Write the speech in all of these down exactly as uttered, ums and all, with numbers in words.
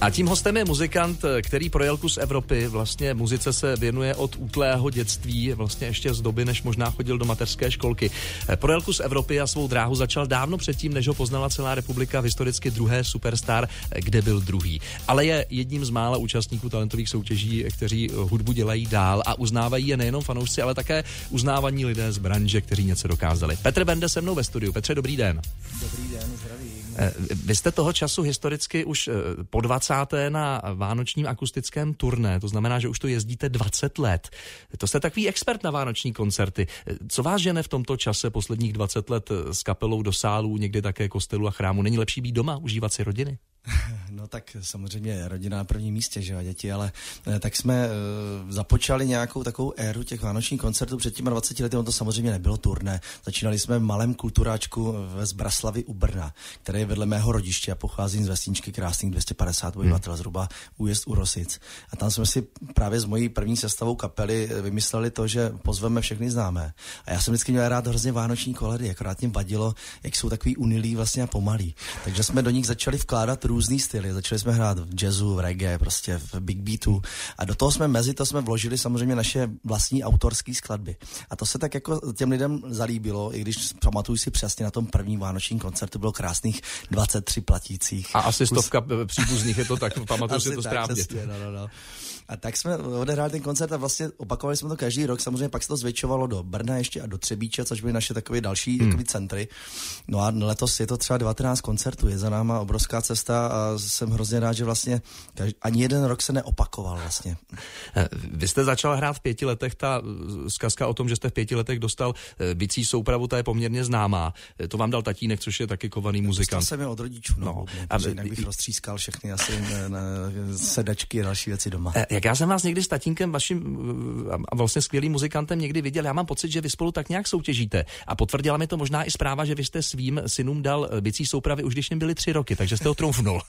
A tím hostem je muzikant, který projel kus Evropy, vlastně muzice se věnuje od útlého dětství, vlastně ještě z doby, než možná chodil do mateřské školky. Projel kus Evropy a svou dráhu začal dávno předtím, než ho poznala celá republika v historicky druhé Superstar, kde byl druhý. Ale je jedním z mála účastníků talentových soutěží, kteří hudbu dělají dál a uznávají je nejenom fanoušci, ale také uznávaní lidé z branže, kteří něco dokázali. Petr Bende se mnou ve studiu. Petře, dobrý den. Dobrý den, zdravím. Vy jste toho času historicky už po dvacáté na vánočním akustickém turné, to znamená, že už to jezdíte dvacet let. To jste takový expert na vánoční koncerty. Co vás žene v tomto čase posledních dvacet let s kapelou do sálů, někdy také kostelů a chrámu? Není lepší být doma, užívat si rodiny? No tak samozřejmě rodina na prvním místě, že jo, děti, ale tak jsme uh, započali nějakou takovou éru těch vánočních koncertů před těmi dvaceti lety, on to samozřejmě nebylo turné. Začínali jsme v malém kulturáčku ve Zbraslavi u Brna, které je vedle mého rodiště a pocházím z vesničky krásných dvě stě padesát obyvatel, hmm. zhruba újezd u Rosic. A tam jsme si právě s mojí první sestavou kapely vymysleli to, že pozveme všechny známé. A já jsem vždycky měl rád hrozně vánoční koledy, akorát mě vadilo, jak jsou takový unilí vlastně a pomalí. Takže jsme do nich začali vkládat různý styly. Začali jsme hrát v jazzu, v reggae, prostě v big beatu a do toho jsme mezi to jsme vložili samozřejmě naše vlastní autorské skladby. A to se tak jako těm lidem zalíbilo, i když pamatuju si přesně na tom prvním vánočním koncertu bylo krásných dvacet tři platících. A asi stovka příbuzných je to tak, pamatuju si to správně. Přesně, no, no, no. A tak jsme odehráli ten koncert a vlastně opakovali jsme to každý rok. Samozřejmě pak se to zvětšovalo do Brna ještě a do Třebíče, což byly naše takové další hmm. takové centry. No a letos je to třeba devatenáct koncertů, je za náma obrovská cesta a jsem hrozně rád, že vlastně každý, ani jeden rok se neopakoval vlastně. Vy jste začal hrát v pěti letech, ta zkazka o tom, že jste v pěti letech dostal bicí soupravu, ta je poměrně známá. To vám dal tatínek, což je taky kovaný muzikant. Dostal jsem je od rodičů, no. no a jinak bych roztřískal všechny asi na sedačky a další věci doma. Jak já jsem vás někdy s tatínkem vaším a vlastně skvělým muzikantem někdy viděl, já mám pocit, že vy spolu tak nějak soutěžíte. A potvrdila mi to možná i zpráva, že vy jste svým synům dal bicí soupravy už když jim byli tři roky, takže jste ho trumfnul.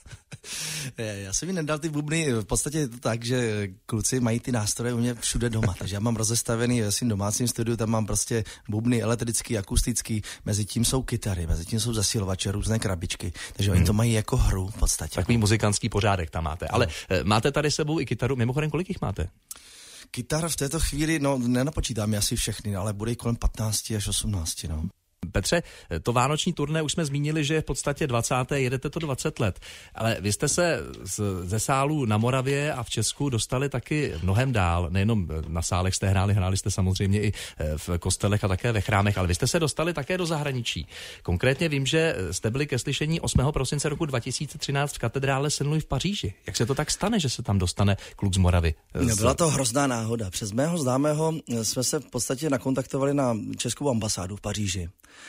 Já jsem jim nedal ty bubny, v podstatě je to tak, že kluci mají ty nástroje u mě všude doma, takže já mám rozestavený ve svým domácím studiu, tam mám prostě bubny elektrický, akustický, mezi tím jsou kytary, mezi tím jsou zesilovače, různé krabičky, takže hmm. oni to mají jako hru v podstatě. Takový muzikantský pořádek tam máte, ale no. Máte tady sebou i kytaru, mimochodem kolik jich máte? Kytar v této chvíli, no nenapočítám asi všechny, ale bude kolem patnáct až osmnáct, no. Petře, to vánoční turné už jsme zmínili, že je v podstatě dvacáté jedete to dvacet let, ale vy jste se ze sálů na Moravě a v Česku dostali taky mnohem dál, nejenom na sálech jste hráli, hráli jste samozřejmě i v kostelech a také ve chrámech, ale vy jste se dostali také do zahraničí. Konkrétně vím, že jste byli ke slyšení osmého prosince roku dva tisíce třináct v katedrále Saint-Louis v Paříži. Jak se to tak stane, že se tam dostane kluk z Moravy? Z... Byla to hrozná náhoda. Přes mého známého jsme se v podstatě nakontaktovali na českou ambasádu v Paříži.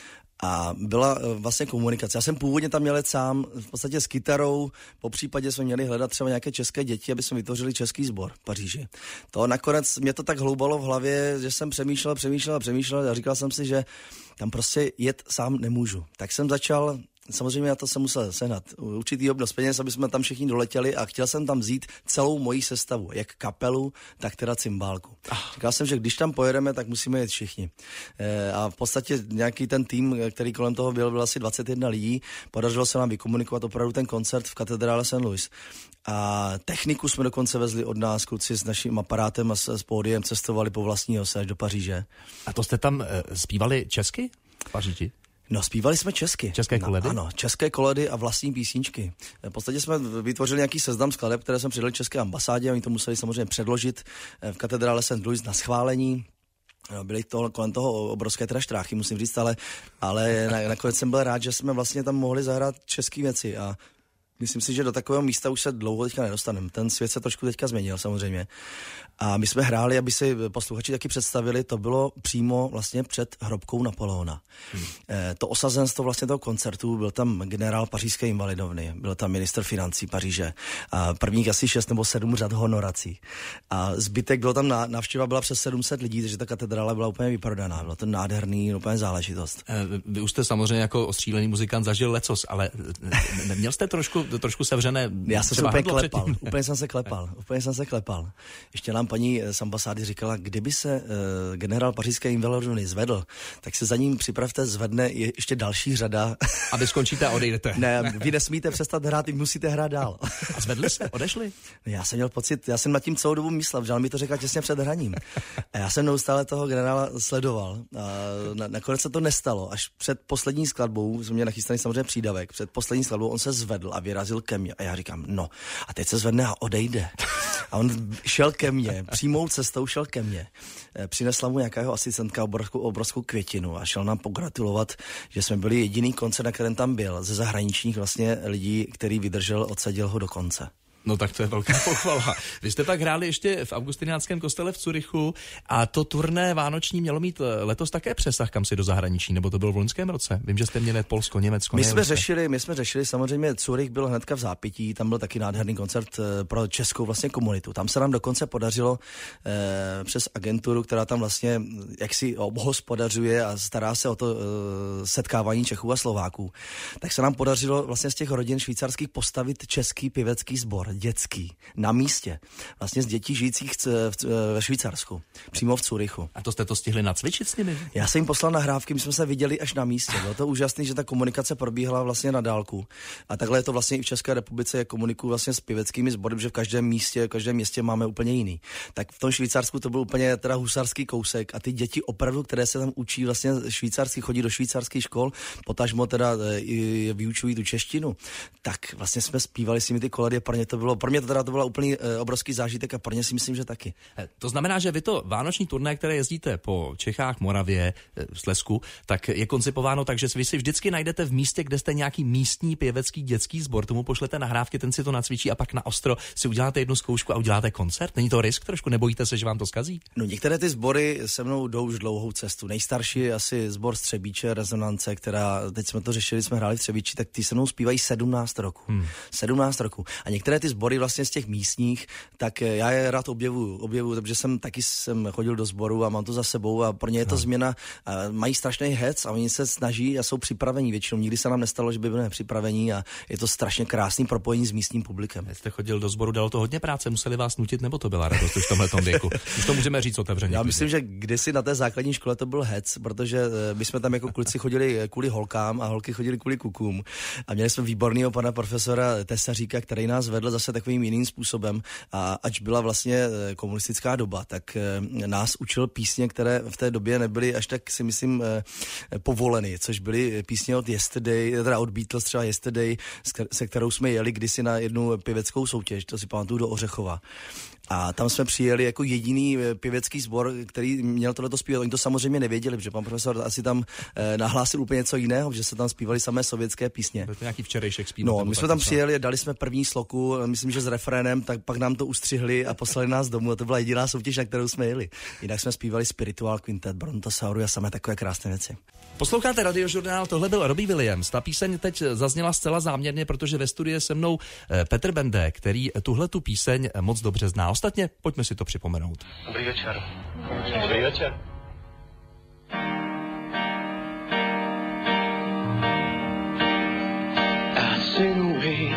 A byla vlastně komunikace. Já jsem původně tam měl sám, v podstatě s kytarou, po případě jsme měli hledat třeba nějaké české děti, aby jsme vytvořili český sbor v Paříži. To nakonec mě to tak hloubalo v hlavě, že jsem přemýšlel, přemýšlel a přemýšlel a říkal jsem si, že tam prostě jet sám nemůžu. Tak jsem začal... Samozřejmě já to jsem musel sehnat určitý obnos peněz, aby jsme tam všichni doletěli a chtěl jsem tam vzít celou moji sestavu, jak kapelu, tak teda cymbálku. Říkal jsem, že když tam pojedeme, tak musíme jet všichni. E, a v podstatě nějaký ten tým, který kolem toho byl, byl asi dvacet jedna lidí. Podařilo se nám vykomunikovat opravdu ten koncert v katedrále Saint-Louis. A techniku jsme dokonce vezli od nás, kluci s naším aparátem a s, s pódiem cestovali po vlastní ose až do Paříže. A to jste tam e, zpívali česky v Paříži? No, zpívali jsme česky. České koledy? No, ano, české koledy a vlastní písničky. V podstatě jsme vytvořili nějaký seznam skladeb, které jsme přidali české ambasádě, oni to museli samozřejmě předložit v katedrále Saint-Louis na schválení. Byly to kolem toho obrovské teda štráchy, musím říct, ale, ale nakonec jsem byl rád, že jsme vlastně tam mohli zahrát české věci a myslím si, že do takového místa už se dlouho teďka nedostaneme. Ten svět se trošku teďka změnil samozřejmě. A my jsme hráli, aby si posluchači taky představili, to bylo přímo vlastně před hrobkou Napoleona. Hmm. E, to osazenstvo vlastně toho koncertu, byl tam generál pařížské invalidovny, byl tam ministr financí Paříže a prvních asi šest nebo sedm řad honorací. A zbytek bylo tam, návštěva byla přes sedm set lidí, takže ta katedrála byla úplně vyprodaná. Byla to nádherný, úplně záležitost. E, vy už jste samozřejmě jako ostřílený muzikant zažil lecos, ale neměl jste trošku trošku sevřené. Já jsem se úplně klepal, předtím. úplně jsem se klepal, úplně jsem se klepal. Ještě nám paní z ambasády říkala, kdyby se uh, generál pařížské Invalidy zvedl, tak se za ním připravte, zvedne ještě další řada. A vy skončíte a odejdete. Ne, vy nesmíte přestat hrát, vy musíte hrát dál. A zvedli se, odešli? Já jsem měl pocit, já jsem nad tím celou dobu myslel, že mi to řekla těsně před hraním. A já jsem neustále toho generála sledoval. A na, nakonec se to nestalo. Až před poslední skladbou, jsme měli nachystaný samozřejmě přídavek, před poslední skladbou on se zvedl a vyrazil ke mně. A já říkám, no, a teď se zvedne a odejde. A on šel ke mně, přímou cestou šel ke mně. Přinesla mu nějakého asistentka obrovskou, obrovskou květinu a šel nám pogratulovat, že jsme byli jediný koncert, na kterém tam byl, ze zahraničních vlastně lidí, který vydržel, odseděl ho do konce. No tak to je velká pochvala. Vy jste pak hráli ještě v Augustiniánském kostele v Curychu a to turné vánoční mělo mít letos také přesah kam si do zahraničí, nebo to bylo v loňském roce? Vím, že jste měli Polsko, Německo. My jsme řešili, my jsme řešili, samozřejmě Curych byl hnedka v zápětí, tam byl taky nádherný koncert pro českou vlastně komunitu. Tam se nám dokonce podařilo eh, přes agenturu, která tam vlastně jaksi obhospodařuje a stará se o to eh, setkávání Čechů a Slováků. Tak se nám podařilo vlastně z těch rodin švýcarských postavit český pěvecký sbor. Dětský, na místě, vlastně z dětí žijících ve Švýcarsku, přímo v Curychu. A to jste to stihli nacvičit s nimi? Já jsem jim poslal nahrávky, my jsme se viděli až na místě. Bylo to úžasné, že ta komunikace probíhala vlastně na dálku. A takhle je to vlastně i v České republice, jak komunikuju vlastně s pěveckými sbory, že v každém místě, v každém městě máme úplně jiný. Tak v tom Švýcarsku to byl úplně teda husarský kousek a ty děti opravdu, které se tam učí vlastně švýcarsky, chodí do švýcarských škol, potažmo teda i vyučují tu češtinu. Tak vlastně jsme zpívali s nimi ty koledy, pro ně to bylo, pro mě to teda to byl úplný e, obrovský zážitek a pro ně si myslím, že taky. To znamená, že vy to vánoční turné, které jezdíte po Čechách, Moravě, Slezsku, tak je koncipováno tak, že vy si vždycky najdete v místě, kde jste nějaký místní pěvecký dětský sbor, tomu pošlete nahrávky, ten si to nacvičí a pak na ostro si uděláte jednu zkoušku a uděláte koncert. Není to risk trošku? Nebojíte se, že vám to zkazí? No, některé ty sbory se mnou jdou už dlouhou cestu. Nejstarší je asi sbor Střebíče, Rezonance, která teď jsme to řešili, jsme hráli v Třebíči, tak ty se mnou zpívají sedmnáct roků. Hmm. sedmnáct roků. A některé ty sbory vlastně z těch místních, tak já je rád objevuju, objevuju, protože jsem taky jsem chodil do sboru a mám to za sebou a pro ně je to no. změna. Mají strašný hec a oni se snaží a jsou připravení většinou. Nikdy se nám nestalo, že by byli nepřipravení a je to strašně krásný propojení s místním publikem. Jste chodil do sboru, dalo to hodně práce, museli vás nutit, nebo to byla radost už v tomhletom věku? Už to můžeme říct otevřeně. Já myslím, že kdysi na té základní škole to byl hec, protože my jsme tam jako kluci chodili kvůli holkám a holky chodili kvůli kukům. A měli jsme výborného pana profesora Tesaříka, který nás vedl zase takovým jiným způsobem. A ač byla vlastně komunistická doba, tak nás učil písně, které v té době nebyly až tak, si myslím, povoleny, což byly písně od Yesterday, teda od Beatles, třeba Yesterday, se kterou jsme jeli kdysi na jednu pěveckou soutěž, to si pamatuju, do Ořechova. A tam jsme přijeli jako jediný pěvecký sbor, který měl tohleto zpívat. Oni to samozřejmě nevěděli, protože pan profesor asi tam eh, nahlásil úplně něco jiného, že se tam zpívali samé sovětské písně. Byl to nějaký včerejšek zpívat. No, my jsme tam přijeli, dali jsme první sloku, myslím, že s refrénem, tak pak nám to ustřihli a poslali nás domů. A to byla jediná soutěž, na kterou jsme jeli. Jinak jsme zpívali Spiritual Quintet, Brontosaurus a samé takové krásné věci. Posloucháte Radiožurnál, tohle byl Robbie Williams. Ta píseň teď zazněla zcela záměrně, protože ve studiu je se mnou Petr Bende, který tuhle tu píseň moc dobře zná. Ostatně pojďme si to připomenout. Dobrý večer. Dobrý večer. I sing away.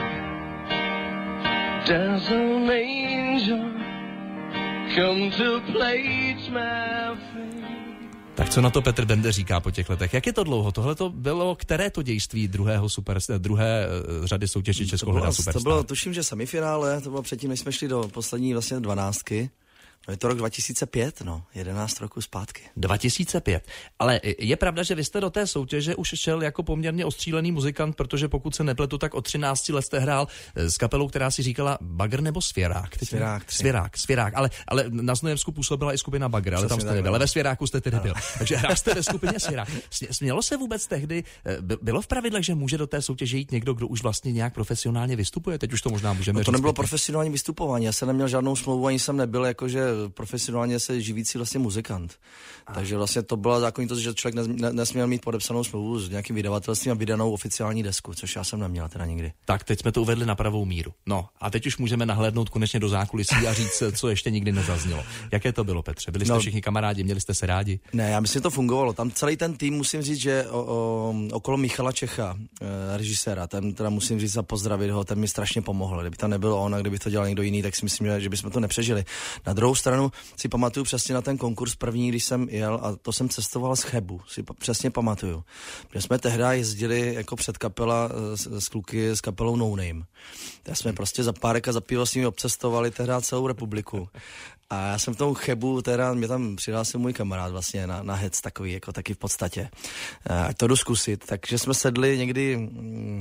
There's an angel come to place my fate. Tak co na to Petr Bende říká po těch letech? Jak je to dlouho? Tohle to bylo které to dějství druhého super, druhé řady soutěže Českou hledá Superstar? To bylo, tuším, že semifinále, to bylo předtím, než jsme šli do poslední vlastně dvanáctky. No je to rok dva tisíce pět, no, jedenáct roků zpátky. dva tisíce pět. Ale je pravda, že vy jste do té soutěže už šel jako poměrně ostřílený muzikant, protože pokud se nepletu, tak od třinácti let jste hrál s kapelou, která si říkala Bagr nebo Svěrák? Svěrák. Svěrák, Svěrák. Ale, ale na Znojemsku působila i skupina Bagr, ale tam jste nebyl. Ale ve Svěráku jste tedy byl. Takže hrál jste ve skupině Svěrák. Smělo se vůbec tehdy, bylo v pravidlech, že může do té soutěže jít někdo, kdo už vlastně nějak profesionálně vystupuje? Teď už to možná můžeme no to říct. nebylo profesionální vystupování. Já jsem neměl žádnou smlouvu, ani jsem nebyl jakože profesionálně se živící vlastně muzikant. A. Takže vlastně to byla zákonitost, že člověk nes, nesměl mít podepsanou smlouvu s nějakým vydavatelstvím a vydanou oficiální desku, což já jsem neměl teda nikdy. Tak teď jsme to uvedli na pravou míru. No a teď už můžeme nahlédnout konečně do zákulisí a říct, co ještě nikdy nezaznělo. Jaké to bylo, Petře? Byli jste no, všichni kamarádi, měli jste se rádi? Ne, já myslím, že to fungovalo. Tam celý ten tým, musím říct, že o, o, okolo Michala Čecha, e, režiséra, ten teda musím říct a pozdravit ho, ten mi strašně pomohl. Kdyby to nebyl on a kdyby to dělal někdo jiný, tak si myslím, že, že bychom to nepřežili. Na druhou stranu si pamatuju přesně na ten konkurs první, když jsem jel, a to jsem cestoval z Chebu, si pa, přesně pamatuju. Že jsme tehdy jezdili jako předkapela s, s kluky s kapelou No Name. Tak jsme prostě za párek a za pivo s nimi obcestovali tehdy celou republiku. A já jsem v tom Chebu, teda mě tam přihlásil můj kamarád vlastně na, na hec takový, jako taky v podstatě. Ať to jdu zkusit. Takže jsme sedli někdy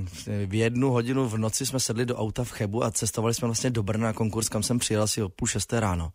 v jednu hodinu v noci jsme sedli do auta v Chebu a cestovali jsme vlastně do Brna na konkurs, kam jsem přijel asi o půl šesté ráno.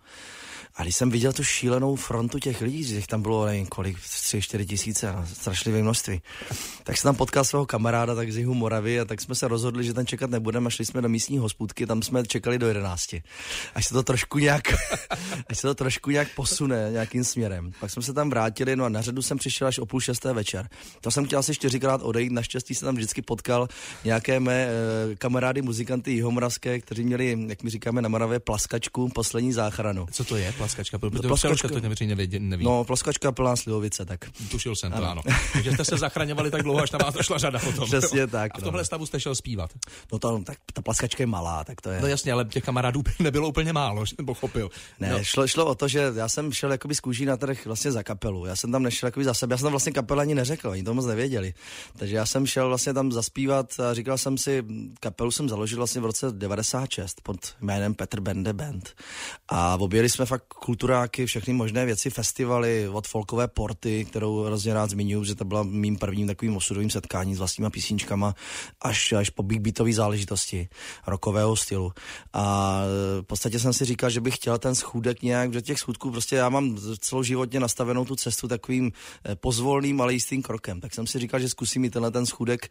A když jsem viděl tu šílenou frontu těch lidí, že tam bylo, nevím kolik, tři, čtyři tisíce, no, strašlivé množství, tak jsem tam potkal svého kamaráda, tak z jihu Moravy, a tak jsme se rozhodli, že tam čekat nebudeme a šli jsme do místní hospůdky, tam jsme čekali do jedenácti. Až se to trošku nějak, až se to trošku nějak posune nějakým směrem. Pak jsme se tam vrátili, no a na řadu jsem přišel až o půl šesté večer. To jsem chtěl asi čtyřikrát odejít, naštěstí jsem tam vždycky potkal nějaké mé e, kamarády, muzikanty jihomoravské, kteří měli, jak my říkáme na Moravě, plaskačku, poslední záchranu. Co to je? Plaskačka, protože plaskačka to neví, neví. No, plaskačka plná Slivovice, tak. Tušil jsem to, ano. Takže jste se zachraňovali tak dlouho, až tam vás došla řada potom. Přesně tak. A v tomhle no. stavu jste šel zpívat. No to, tak ta plaskačka je malá, tak to je. No jasně, ale těch kamarádů nebylo úplně málo, že jsem pochopil. Ne, no. šlo, šlo o to, že já jsem šel jakoby z kůží na trh vlastně za kapelu. Já jsem tam nešel jakoby za sebe. Já jsem tam vlastně kapelu ani neřekl, oni to moc nevěděli. Takže já jsem šel vlastně tam zaspívat a říkal jsem si, kapelu jsem založil vlastně v roce devadesát šest pod jménem Petr Bende Band. A objeli jsme fakt kulturáky, všechny možné věci, festivaly, od folkové porty, kterou hrozně rád zmiňuji, že to byla mým prvním takovým osudovým setkání s vlastníma písničkama, až, až po big beatové záležitosti, rockového stylu. A v podstatě jsem si říkal, že bych chtěl ten schůdek nějak, že těch schůdků prostě já mám celoživotně nastavenou tu cestu takovým pozvolným, ale jistým krokem. Tak jsem si říkal, že zkusím i tenhle ten schůdek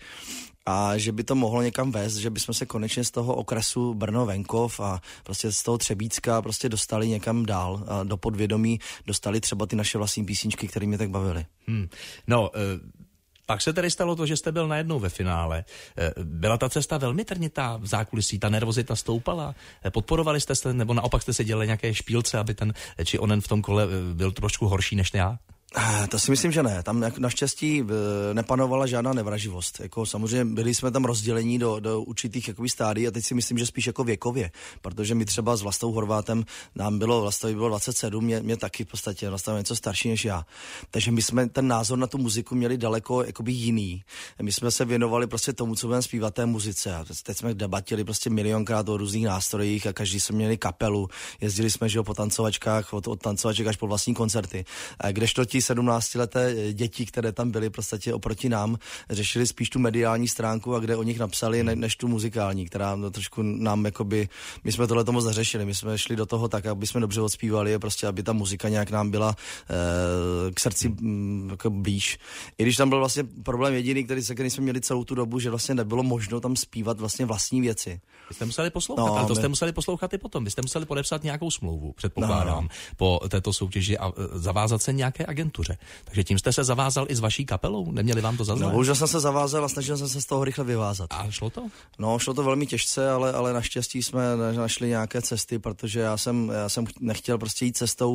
a že by to mohlo někam vést, že bychom se konečně z toho okresu Brno venkov a prostě z toho Třebícka prostě dostali někam dál a do podvědomí dostali třeba ty naše vlastní písničky, které mě tak bavily. Hmm. No, uh... Pak se tedy stalo to, že jste byl najednou ve finále. Byla ta cesta velmi trnitá v zákulisí, ta nervozita stoupala. Podporovali jste se, nebo naopak jste se dělali nějaké špílce, aby ten či onen v tom kole byl trošku horší než já? To si myslím, že ne. Tam naštěstí nepanovala žádná nevraživost. Jako samozřejmě byli jsme tam rozdělení do, do určitých jakoby stádií a teď si myslím, že spíš jako věkově, protože my třeba s Vlastou Horvátem nám bylo, Vlastovi bylo dvacet sedm, mě, mě taky v podstatě, Vlasta něco starší než já. Takže my jsme ten názor na tu muziku měli daleko jakoby jiný. My jsme se věnovali prostě tomu, co budeme zpívat té muzice. A teď jsme debatili prostě milionkrát o různých nástrojích a každý jsme měli kapelu. Jezdili jsme, že jo, po tancovačkách, od, od tancovaček až po vlastní koncerty. A kdežto ti sedmnáctileté děti, které tam byly prostě oproti nám, řešili spíš tu mediální stránku a kde o nich napsali, ne, než tu muzikální, která no, trošku nám jakoby, my jsme tohle moc neřešili, my jsme šli do toho tak, aby jsme dobře odspívali a prostě, aby ta muzika nějak nám byla e, k srdci m, jako blíž. I když tam byl vlastně problém jediný, který, se, který jsme měli celou tu dobu, že vlastně nebylo možno tam zpívat vlastně vlastní věci. Vy jste museli poslouchat, no, ale to my... jste museli poslouchat i potom. Vy jste museli podepsat nějakou smlouvu, předpokládám, no, no. po této soutěži a zavázat se nějaké agentuře. Takže tím jste se zavázal i s vaší kapelou? Neměli vám to za zlé? No, už jsem se zavázal a snažil jsem se z toho rychle vyvázat. A šlo to? No, šlo to velmi těžce, ale, ale naštěstí jsme našli nějaké cesty, protože já jsem, já jsem nechtěl prostě jít cestou,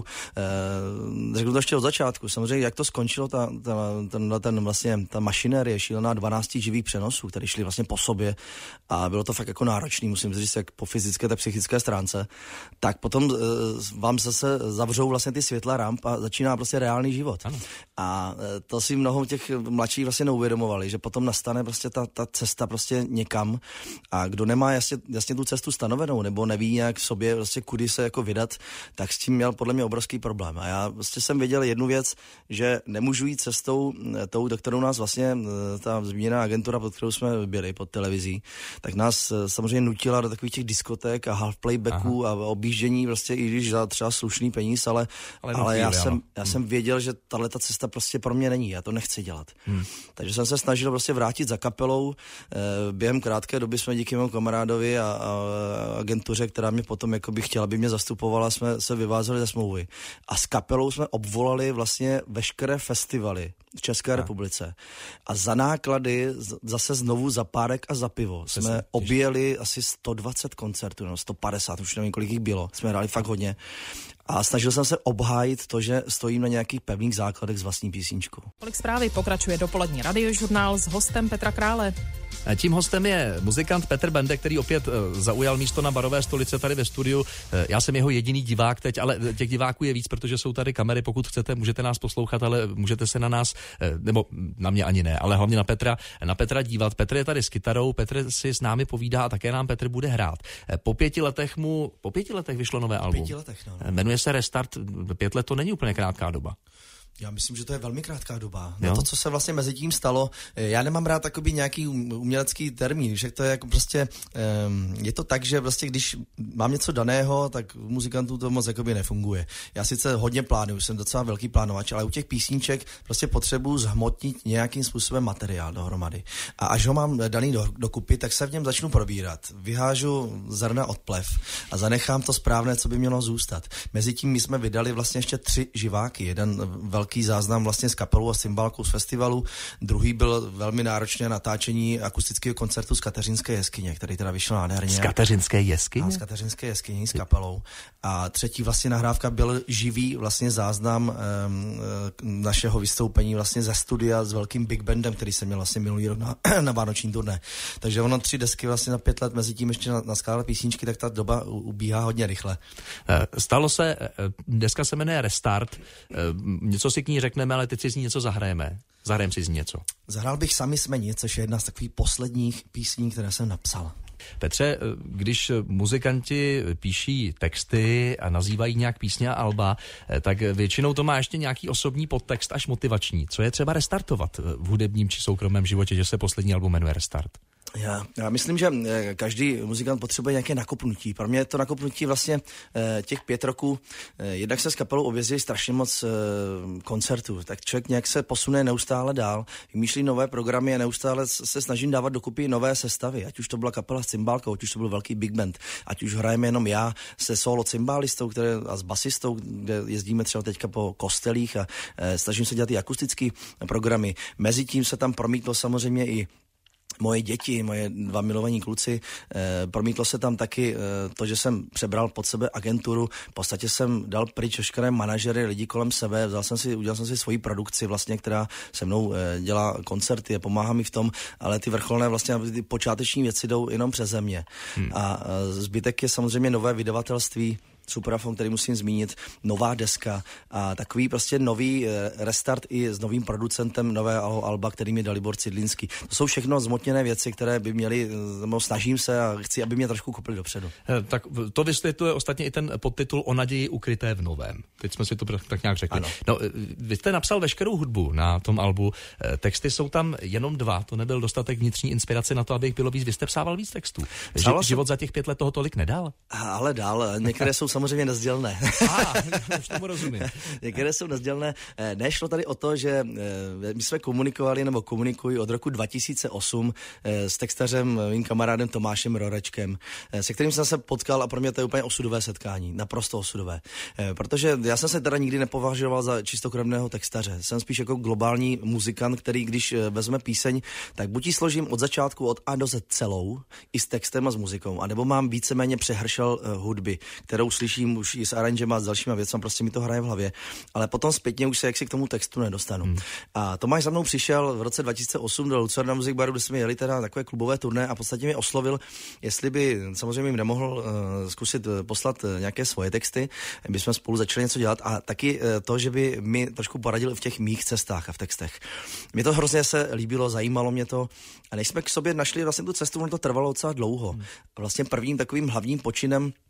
eh, řeknu to ještě od začátku. Samozřejmě, jak to skončilo, ta, ta, ten, ten vlastně, ta mašinérie šílená dvanáct živých přenosů, které šly vlastně po sobě a bylo to fakt jako náročný, musím říct, jak po fyzické, tak psychické stránce, tak potom eh, vám zase zavřou vlastně ty světla ramp a začíná prostě reálný život. Ano. A to si mnoho těch mladších vlastně neuvědomovali, že potom nastane prostě ta, ta cesta prostě někam a kdo nemá jasně, jasně tu cestu stanovenou nebo neví nějak v sobě prostě kudy se jako vydat, tak s tím měl podle mě obrovský problém. A já prostě jsem věděl jednu věc, že nemůžu jít cestou tou, do kterou nás vlastně ta zmíněná agentura, pod kterou jsme byli, pod televizí, tak nás samozřejmě nutila do takových těch diskoték a half playbacků a objíždění prostě, i když za třeba slušný peníz, ale, ale, ale já, jsem, já jsem věděl, že tahleta cesta prostě pro mě není, já to nechci dělat. Hmm. Takže jsem se snažil prostě vrátit za kapelou. Během krátké doby jsme díky mému kamarádovi a, a agentuře, která mě potom jakoby chtěla, aby mě zastupovala, jsme se vyvázali ze smlouvy. A s kapelou jsme obvolali vlastně veškeré festivaly v České a. republice. A za náklady zase znovu za párek a za pivo jsme Přesně. objeli asi sto dvacet koncertů, no sto padesát, už nevím, kolik jich bylo. Jsme hráli fakt hodně. A snažil jsem se obhájit to, že stojím na nějakých pevných základech s vlastní písničkou. Kolik zprávy pokračuje dopolední radiožurnál s hostem Petra Krále. Tím hostem je muzikant Petr Bende, který opět zaujal místo na barové stolice tady ve studiu. Já jsem jeho jediný divák teď, ale těch diváků je víc, protože jsou tady kamery. Pokud chcete, můžete nás poslouchat, ale můžete se na nás, nebo na mě ani ne, ale hlavně na Petra, na Petra dívat. Petr je tady s kytarou, Petr si s námi povídá a také nám Petr bude hrát. Po pěti letech mu, po pěti letech vyšlo nové album. Pěti letech, no. Jmenuje se Restart. Pět let to není úplně krátká doba. Já myslím, že to je velmi krátká doba. No to, co se vlastně mezi tím stalo, já nemám rád takový nějaký umělecký termín, že to je jako prostě, je to tak, že vlastně když mám něco daného, tak u muzikantů to moc jakoby nefunguje. Já sice hodně plánuju, jsem docela velký plánovač, ale u těch písniček prostě potřebuju zhmotnit nějakým způsobem materiál dohromady. A až ho mám daný do, dokupy, tak se v něm začnu probírat. Vyhážu zrna od plev a zanechám to správné, co by mělo zůstat. Mezitím my jsme vydali vlastně ještě tři živáky. Jeden velký záznam vlastně s kapelou a cymbálkou z festivalu. Druhý byl velmi náročné natáčení akustického koncertu z Kateřinské jeskyně, který teda vyšel nádherně. Z Kateřinské jeskyně? A z Kateřinské jeskyně s kapelou. A třetí vlastně nahrávka byl živý vlastně záznam um, našeho vystoupení vlastně ze studia s velkým big bandem, který jsem měl vlastně minulý rok na, na vánoční turné. Takže ono tři desky vlastně na pět let, mezi tím ještě na, na skále písničky, tak ta doba ubíhá hodně rychle. Stalo se, deska se jmenuje Restart, něco si k ní řekneme, ale teď si z ní něco zahrajeme. Zahrajeme si z ní něco. Zahrál bych Sami jsme nic, což je jedna z takových posledních písní, které jsem napsal. Petře, když muzikanti píší texty a nazývají nějak písně a alba, tak většinou to má ještě nějaký osobní podtext až motivační. Co je třeba restartovat v hudebním či soukromém životě, že se poslední album jmenuje Restart? Já, já myslím, že každý muzikant potřebuje nějaké nakopnutí. Pro mě je to nakopnutí vlastně těch pět roků. Jednak se s kapelou objezdí strašně moc koncertů, tak člověk nějak se posune neustále dál, vymýšlí nové programy a neustále se snažím dávat dokupy nové sestavy. Ať už to byla kapela s cymbálkou, ať už to byl velký big band, ať už hrajeme jenom já se solo cymbálistou které, a s basistou, kde jezdíme třeba teďka po kostelích a snažím se dělat i akustické programy. Mezitím se tam promítlo samozřejmě i moje děti, moje dva milovaní kluci, eh, promítlo se tam taky eh, to, že jsem přebral pod sebe agenturu, v podstatě jsem dal pryč veškeré manažery, lidi kolem sebe, vzal jsem si, udělal jsem si svoji produkci vlastně, která se mnou eh, dělá koncerty a pomáhá mi v tom, ale ty vrcholné vlastně, ty počáteční věci jdou jenom přeze mě. Hmm. A eh, zbytek je samozřejmě nové vydavatelství, Suprafon, který musím zmínit, nová deska a takový prostě nový e, restart i s novým producentem nového alba, kterým je Dalibor Cidlínský. To jsou všechno zmotněné věci, které by měly, no, snažím se a chci, aby mě trošku kopli dopředu. E, tak to vysvětluje ostatně i ten podtitul O naději ukryté v novém. Teď jsme si to tak nějak řekli. Ano. No, vy jste napsal veškerou hudbu na tom albu. E, texty jsou tam jenom dva, to nebyl dostatek vnitřní inspirace na to, aby jich bylo víc. Vy jste psával víc textů. Ži, život za těch pět let toho tolik nedal? Ale dál, některé jsou samozřejmě nezdělné. Ah, už tomu rozumím. Některé jsou nezdělné. Nešlo tady o to, že my jsme komunikovali nebo komunikují od roku dva tisíce osm s textařem, mým kamarádem Tomášem Rorečkem, se kterým jsem se potkal a pro mě to je úplně osudové setkání. Naprosto osudové. Protože já jsem se teda nikdy nepovažoval za čistokrevného textaře. Jsem spíš jako globální muzikant, který když vezme píseň, tak buď ji složím od začátku od A do Z celou, i s textem a s muzikou, anebo mám víceméně přehršel hudby, kterou slyším už i s aranžem a s dalšíma věcmi, prostě mi to hraje v hlavě. Ale potom zpětně už se jaksi k tomu textu nedostanu. Hmm. A Tomáš za mnou přišel v roce dva tisíce osm do Lucerna Music Baru, kde jsme jeli teda takové klubové turné a v podstatě mě oslovil, jestli by samozřejmě jim nemohl uh, zkusit uh, poslat uh, nějaké svoje texty, aby jsme spolu začali něco dělat a taky uh, to, že by mi trošku poradil v těch mých cestách a v textech. Mě to hrozně se líbilo, zajímalo mě to a než jsme k sobě našli vlastně tu cestu, ono to trvalo docela dlouho. Hmm. Vlastně prvním takovým hlavním počinem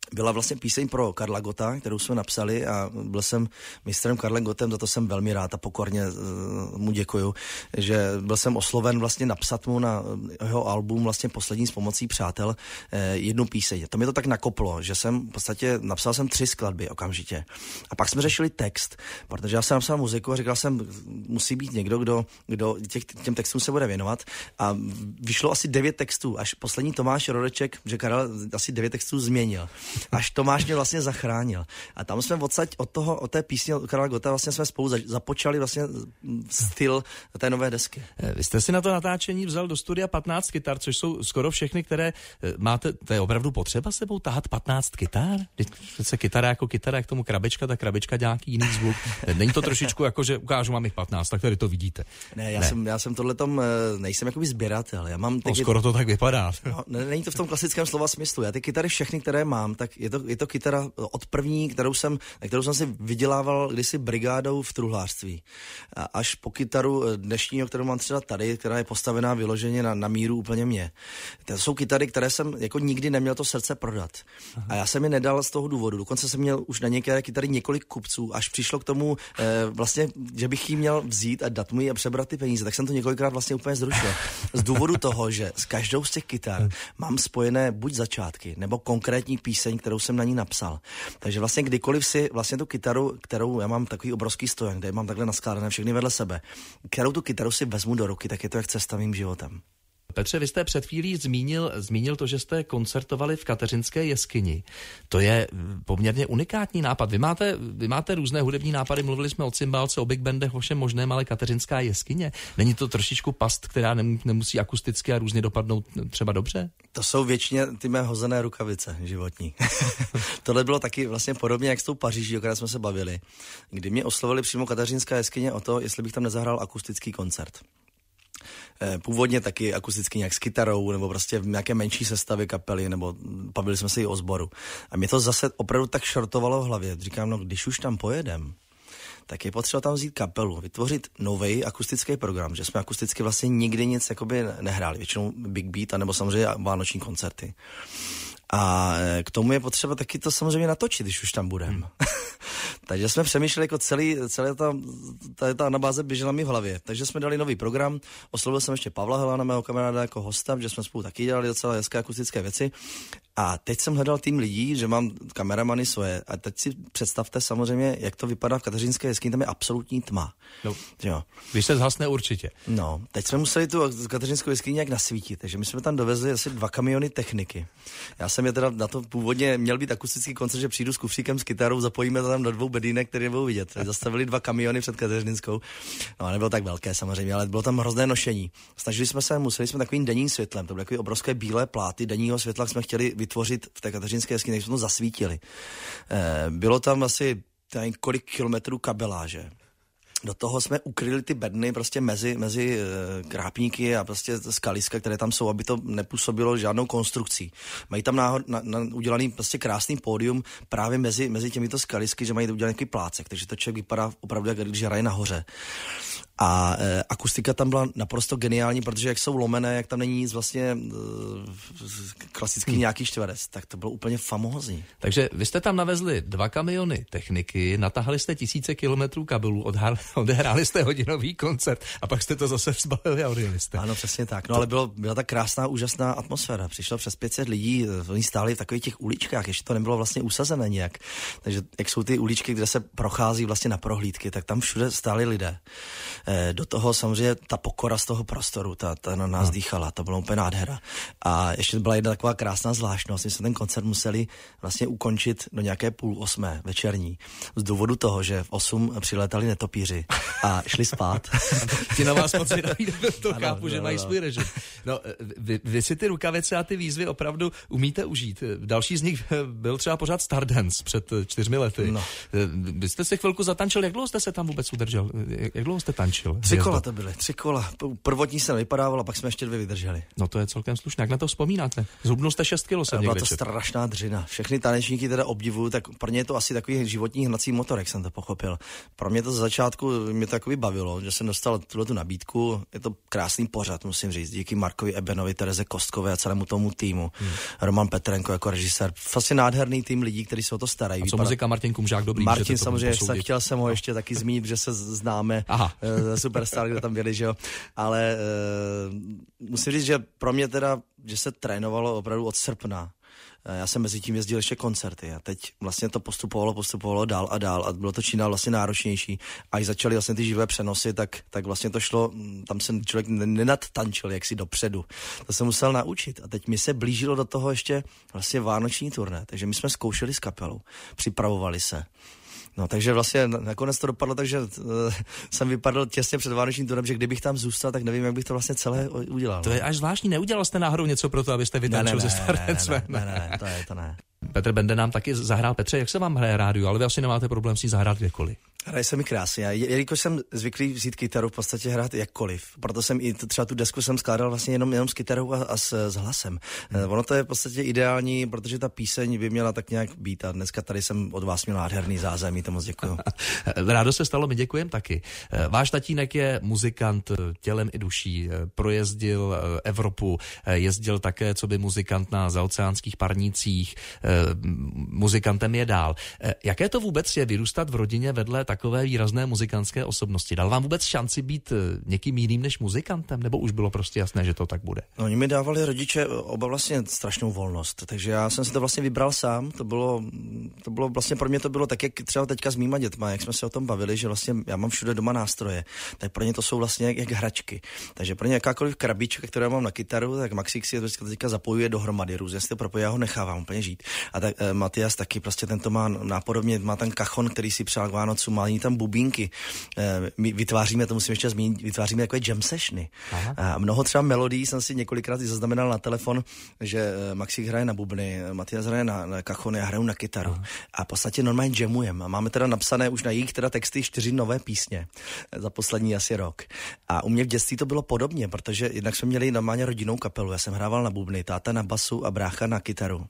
byla vlastně píseň pro Karla Gotta, kterou jsme napsali a byl jsem mistrem Karlem Gottem, za to jsem velmi rád a pokorně uh, mu děkuju, že byl jsem osloven vlastně napsat mu na jeho album vlastně Poslední s pomocí přátel uh, jednu píseň. To mi to tak nakoplo, že jsem v podstatě napsal jsem tři skladby okamžitě. A pak jsme řešili text, protože já jsem napsal muziku a říkal jsem, musí být někdo, kdo, kdo těch, těm textům se bude věnovat a vyšlo asi devět textů, až poslední Tomáš Rodeček, že Karel asi devět textů změnil. Až Tomáš mě vlastně zachránil. A tam jsme odsaď od toho, od té písně od Karla Gotta vlastně jsme spolu započali vlastně styl té nové desky. Vy jste si na to natáčení vzal do studia patnáct kytar, což jsou skoro všechny, které máte, to je opravdu potřeba sebou tahat patnáct kytar? Přece kytara jako kytara, jak tomu krabička, ta krabička dělá nějaký jiný zvuk. Není to trošičku jako, že ukážu, mám jich patnáct, tak tady to vidíte. Ne, já, ne. Jsem, já jsem tohletom, nejsem jakoby sběratel. Já mám no, skoro to tak vypadá. No, není to v tom klasickém slova smyslu. Já ty kytary všechny, které mám, tak je to, je to kytara od první, kterou jsem, kterou jsem si vydělával kdysi brigádou v truhlářství. A až po kytaru dnešního, kterou mám třeba tady, která je postavená vyloženě na, na míru úplně mě. To jsou kytary, které jsem jako nikdy neměl to srdce prodat. Aha. A já jsem je nedal z toho důvodu. Dokonce jsem měl už na některé kytary několik kupců, až přišlo k tomu eh, vlastně, že bych jí měl vzít a dát mu ji a přebrat ty peníze. Tak jsem to několikrát vlastně úplně zrušil. Z důvodu toho, že s každou z těch kytar mám spojené buď začátky, nebo konkrétní píseň, kterou jsem na ní napsal. Takže vlastně kdykoliv si vlastně tu kytaru, kterou já mám takový obrovský stojan, kde mám takhle naskládané všechny vedle sebe, kterou tu kytaru si vezmu do ruky, tak je to jak cesta mým životem. Petře, vy jste před chvílí zmínil, zmínil to, že jste koncertovali v Kateřinské jeskyni. To je poměrně unikátní nápad. Vy máte, vy máte různé hudební nápady, mluvili jsme o cymbálce, o big bandech, o všem možném, ale Kateřinská jeskyně, není to trošičku past, která nemusí akusticky a různě dopadnout třeba dobře? To jsou většině ty mé hozené rukavice životní. Tohle bylo taky vlastně podobně jak s tou Paříží, o které jsme se bavili, kdy mě oslovili přímo Kateřinská jeskyně o to, jestli bych tam nezahrál akustický koncert. Původně taky akusticky nějak s kytarou, nebo prostě v nějaké menší sestavě kapely, nebo bavili jsme se i o sboru. A mě to zase opravdu tak šortovalo v hlavě. Říkám, no když už tam pojedem, tak je potřeba tam vzít kapelu, vytvořit nový akustický program, že jsme akusticky vlastně nikdy nic jakoby nehráli, většinou big beat, anebo samozřejmě vánoční koncerty. A k tomu je potřeba taky to samozřejmě natočit, když už tam budeme. Hmm. Takže jsme přemýšleli, jako celý, celá ta, ta, ta anabáze běžela mi v hlavě. Takže jsme dali nový program, oslovil jsem ještě Pavla Helana, mého kamaráda, jako hosta, že jsme spolu taky dělali docela hezké akustické věci. A teď jsem hledal tým lidí, že mám kameramany svoje. A teď si představte samozřejmě, jak to vypadá v Kateřinské jeskyni, tam je absolutní tma. No, jo. Když se zhasne určitě. No, teď jsme museli tu Kateřinskou jeskyni nějak nasvítit, takže my jsme tam dovezli asi dva kamiony techniky. Já jsem je teda na to původně měl být akustický koncert, že přijdu s kufříkem, s kytarou, zapojíme to tam do dvou bedínek, které nebudou vidět. Zastavili dva kamiony před Kateřinskou. No a nebylo tak velké samozřejmě, ale bylo tam hrozné nošení. Snažili jsme se, museli jsme takovým denním světlem, to byly takové obrovské bílé pláty denního světla, jsme chtěli vytvořit v té Kateřinské jeskyni, než jsme to zasvítili. E, bylo tam asi tady kolik kilometrů kabeláže. Do toho jsme ukryli ty bedny prostě mezi, mezi e, krápníky a prostě skaliska, které tam jsou, aby to nepůsobilo žádnou konstrukcí. Mají tam náhod, na, na, udělaný prostě krásný pódium právě mezi, mezi těmito skalisky, že mají udělaný takový plácek, takže to člověk vypadá opravdu, jak když hraje nahoře. A e, akustika tam byla naprosto geniální, protože jak jsou lomené, jak tam není nic vlastně e, klasický hmm. nějaký čtverec, tak to bylo úplně famózní. Takže vy jste tam navezli dva kamiony techniky, natahali jste tisíce kilometrů kabelů, odehráli jste hodinový koncert a pak jste to zase vzbalili a odjeli jste. Ano, přesně tak. No ale bylo, byla ta krásná, úžasná atmosféra. Přišlo přes pět set lidí, oni stáli v takových těch uličkách, ještě to nebylo vlastně usazené nějak. Takže jak jsou ty uličky, kde se prochází vlastně na prohlídky, tak tam všude stáli lidé. Do toho samozřejmě ta pokora z toho prostoru, ta, ta na nás no. dýchala, to bylo úplně nádhera. A ještě byla jedna taková krásná zvláštnost, my jsme ten koncert museli vlastně ukončit do nějaké půl osmé večerní. Z důvodu toho, že v osm přilétali netopíři a šli spát. Ti na vás moc vydají, to ano, chápu, no, že mají no. svůj režim. No, vy, vy si ty rukavice a ty výzvy opravdu umíte užít. Další z nich byl třeba pořád Stardance před čtyřmi lety. No. Vy jste si chvilku zatančil, jak dlouho jste se tam vůbec udržel? Jak dlouho jste tančil? skončil? Tři kola to byly, tři kola. Prvotní se nevypadávalo, pak jsme ještě dvě vydrželi. No to je celkem slušné. Jak na to vzpomínáte? Zhubnul jste šest kilo, jsem Byla někde to četl. strašná dřina. Všechny tanečníky teda obdivuju, tak pro ně je to asi takový životní hnací motor, jak jsem to pochopil. Pro mě to z začátku mě to takový bavilo, že jsem dostal tuto nabídku. Je to krásný pořad, musím říct. Díky Markovi Ebenovi, Tereze Kostkové a celému tomu týmu. Hmm. Roman Petrenko jako režisér. Vlastně nádherný tým lidí, kteří se o to starají. A co muzika Martin Kumžák dobrý? Martin samozřejmě, chtěl jsem ho ještě taky zmínit, že se známe. Aha. Superstar, kde tam byli, že jo. Ale uh, musím říct, že pro mě teda, že se trénovalo opravdu od srpna. Já jsem mezi tím jezdil ještě koncerty a teď vlastně to postupovalo, postupovalo dál a dál a bylo to čím dál vlastně náročnější. A když začaly vlastně ty živé přenosy, tak, tak vlastně to šlo, tam se člověk nenadtančil jaksi dopředu. To se musel naučit a teď mi se blížilo do toho ještě vlastně vánoční turné, takže my jsme zkoušeli s kapelou, připravovali se. No, takže vlastně nakonec to dopadlo, takže uh, jsem vypadl těsně před vánočním turnem, že kdybych tam zůstal, tak nevím, jak bych to vlastně celé udělal. To je až zvláštní, neudělal jste náhodou něco pro to, abyste vytančil ze Starec? Ne, ne, ne, ne, to je to ne. Petr Bende nám taky zahrál. Petře, jak se vám hraje rádiu, ale vy asi nemáte problém si zahrát kdekoliv. Hraje se mi krásně. Já, jelikož jsem zvyklý vzít kytaru v podstatě hrát jakkoliv. Proto jsem i třeba tu desku jsem skládal vlastně jenom, jenom s kytarou a, a s, s hlasem. Hmm. Ono to je v podstatě ideální, protože ta píseň by měla tak nějak být a dneska tady jsem od vás měl nádherný zázemí, to moc děkuju. Rádo se stalo, my děkujem taky. Váš tatínek je muzikant tělem i duší, projezdil Evropu, jezdil také co by muzikant na zaoceánských parnících, muzikantem je dál. Jaké to vůbec je vyrůstat v rodině vedle takové výrazné muzikantské osobnosti? Dal vám vůbec šanci být někým jiným než muzikantem, nebo už bylo prostě jasné, že to tak bude? No, oni mi dávali rodiče oba vlastně strašnou volnost, takže já jsem si to vlastně vybral sám, to bylo, to bylo vlastně pro mě to bylo tak, jak třeba teďka s mýma dětma, jak jsme se o tom bavili, že vlastně já mám všude doma nástroje, tak pro ně to jsou vlastně jak, jak hračky. Takže pro ně jakákoliv krabička, kterou mám na kytaru, tak Maxík si to teďka zapojuje dohromady, různě si to propojí, já ho nechávám úplně žít. A tak e, Matias taky prostě tento má nápodobně, má ten kachon, který si přál k Vánocu, má tam bubínky. E, my vytváříme, to musím ještě zmínit, vytváříme takové jam sessiony. A mnoho třeba melodií jsem si několikrát zaznamenal na telefon, že e, Maxík hraje na bubny, Matias hraje na, na kachon, já hraju na kytaru. Aha. A v podstatě normálně jamujeme. Máme teda napsané už na jejich teda texty čtyři nové písně za poslední asi rok. A u mě v dětství to bylo podobně, protože jednak jsme měli normálně rodinnou kapelu. Já jsem hrával na bubny, táta na basu a brácha na kytaru.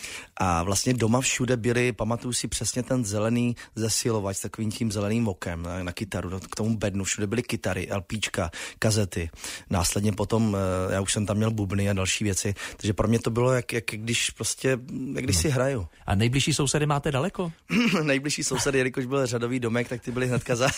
A vlastně doma všude byli, pamatuju si přesně ten zelený zesilovač s takovým tím zeleným okem na, na kytaru, k tomu bednu, všude byly kytary, LPčka, kazety. Následně potom, já už jsem tam měl bubny a další věci, takže pro mě to bylo jak, jak když prostě, jak když no. si hraju. A nejbližší sousedy máte daleko? Nejbližší sousedy, jelikož byl řadový domek, tak ty byli hnedka za...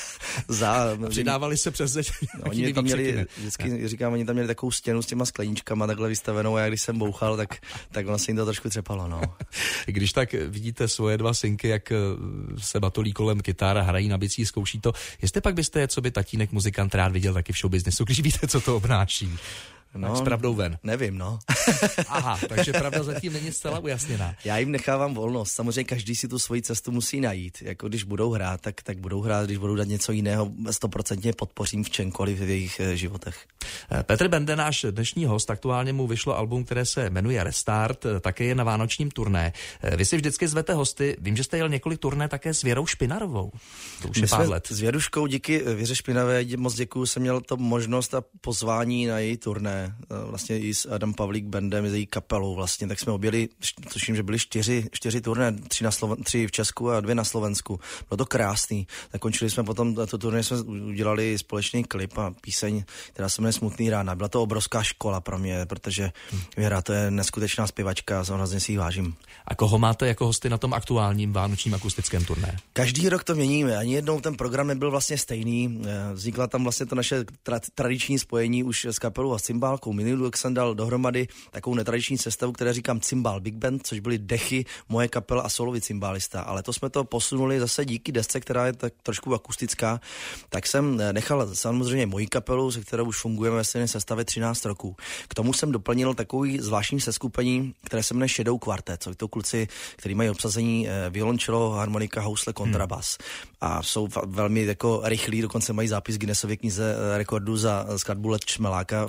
za Přidávali se přes zeď. No, oni tam měli, vždycky říkám, oni tam měli takovou stěnu s těma skleníčkama takhle vystavenou a já když jsem bouchal, tak, tak vlastně jim to trošku třepalo, no. Když tak vidíte svoje dva synky, jak se batolí kolem kytar a hrají na bicí, zkouší to, jestli pak byste, co by tatínek muzikant rád viděl taky v showbiznesu, když víte, co to obnáší? No, tak s pravdou ven. Nevím, no. Aha, takže pravda zatím není zcela ujasněná. Já jim nechávám volnost. Samozřejmě každý si tu svoji cestu musí najít. Jako když budou hrát, tak, tak budou hrát, když budou dát něco jiného, stoprocentně podpořím v čemkoliv v jejich e, životech. Petr Bende, náš dnešní host, aktuálně mu vyšlo album, které se jmenuje Restart, také je na vánočním turné. Vy si vždycky zvete hosty, vím, že jste jel několik turné také s Věrou Špinarovou. To už My je pár let. S Věruškou díky Věře Špinavé moc děkuju, jsem měl to možnost a pozvání na její turné. Vlastně i s Adam Pavlík Bandem, s její kapelou vlastně, tak jsme objeli, tuším, že byly čtyři, čtyři turné, tři, na Sloven, tři v Česku a dvě na Slovensku. Bylo to krásný. Tak končili jsme potom, tu turné jsme udělali společný klip a píseň, která se jmenuje Smutný rána. Byla to obrovská škola pro mě, protože Věra, to je neskutečná zpěvačka, samozřejmě si ji vážím. A koho máte jako hosty na tom aktuálním vánočním akustickém turné? Každý rok to měníme, ani jednou ten program nebyl vlastně stejný. Vznikla tam vlastně to naše tra- tradiční spojení už s kapelou a s cymbálkou. Minulý rok jsem dal dohromady takovou netradiční sestavu, které říkám Cymbal Big Band, což byly dechy, moje kapela a solový cymbálista. Ale to jsme to posunuli zase díky desce, která je tak trošku akustická. Tak jsem nechal samozřejmě moji kapelu, se kterou už fungujeme ve stejné sestavě třináct roků. K tomu jsem doplnil takový zvláštní seskupení, které se jmenuje Shadow Quartet, což to kluci, kteří mají obsazení violončelo, harmonika, housle, kontrabas. Hmm. A jsou velmi jako rychlí, dokonce mají zápis Guinnessově knize rekordů za skladbu Let Čmeláka v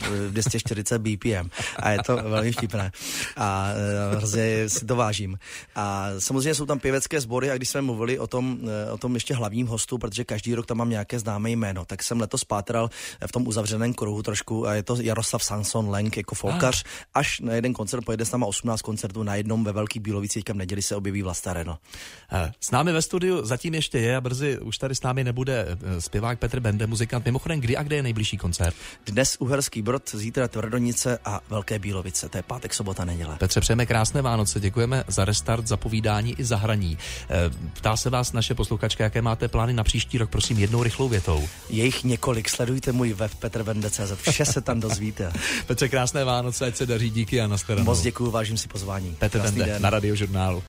stě čtyřicet B P M a je to velmi vtipné a hrozně si to vážím. A samozřejmě jsou tam pěvecké sbory a když jsme mluvili o tom, o tom ještě hlavním hostu, protože každý rok tam mám nějaké známé jméno, tak jsem letos pátral v tom uzavřeném kruhu trošku a je to Jaroslav Samson Lenk jako folkař, ah. až na jeden koncert pojede s náma osmnáct koncertů na jednom ve Velkých Bílovicích, kam v neděli se objeví Vlasta Reno. S námi ve studiu zatím ještě je a brzy už tady s námi nebude zpěvák Petr Bende, muzikant. Mimochodem, kdy a kde je nejbližší koncert? Dnes Uherský Brod, zítra Tvrdonice a Velké Bílovice. To je pátek, sobota, neděle. Petře, přejeme krásné Vánoce, děkujeme za restart, za povídání i za hraní. Ptá se vás naše posluchačka, jaké máte plány na příští rok, prosím, jednou rychlou větou. Je jich několik, sledujte můj web petr bende tečka cé zet, vše se tam dozvíte. Petře, krásné Vánoce, ať se daří, díky a nashledanou. Moc děkuju, vážím si pozvání. Petr Bende na Radiožurnálu.